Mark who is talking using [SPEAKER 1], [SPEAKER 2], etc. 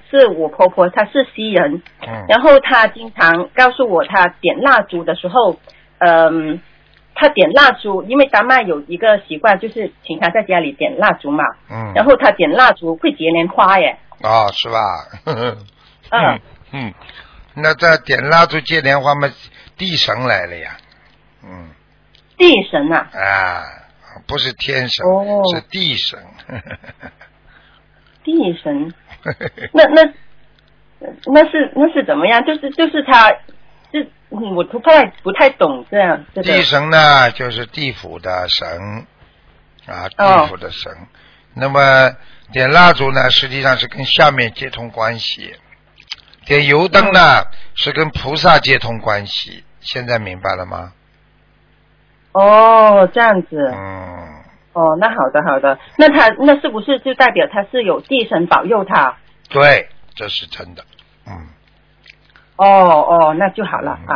[SPEAKER 1] 是我婆婆，她是西人，然后她经常告诉我，她点蜡烛的时候，她点蜡烛，因为达麦有一个习惯，就是请她在家里点蜡烛嘛，然后她点蜡烛会结莲花耶。
[SPEAKER 2] 哦，是吧？那这点蜡烛接莲花嘛，地神来了呀。
[SPEAKER 1] 地神啊？
[SPEAKER 2] 啊，不是天神，是地神。
[SPEAKER 1] 地神，那是怎么样？就是他，我不太懂这样。
[SPEAKER 2] 地神呢，就是地府的神啊，地府的神。那么点蜡烛呢，实际上是跟下面接通关系；点油灯呢，是跟菩萨接通关系。现在明白了吗？
[SPEAKER 1] 哦，这样子。哦，那好的，那是不是就代表他是有地神保佑他？
[SPEAKER 2] 对，这是真的。
[SPEAKER 1] 哦，那就好了啊。